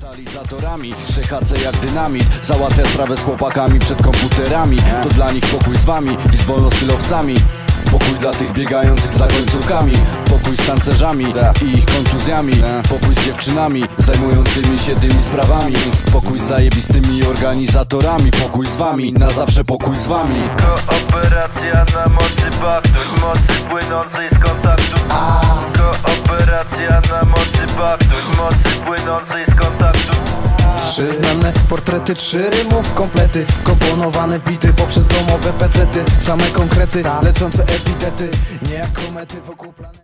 Totalizatorami, THC jak dynamit. Załatwia sprawę z chłopakami przed komputerami. To dla nich pokój z wami i z wolnostylowcami. Pokój dla tych biegających za końcówkami. Pokój z tancerzami i ich kontuzjami. Pokój z dziewczynami zajmującymi się tymi sprawami. Pokój z zajebistymi organizatorami. Pokój z wami, na zawsze pokój z wami. Kooperacja na mocy baktur, mocy płynącej z kontaktu. Kooperacja na mocy baktur, mocy płynącej z kontaktu. Trzy znane portrety, 3 rymów komplety, wkomponowane w bity poprzez domowe pecety. Same konkrety, lecące epitety, nie jak komety wokół planety.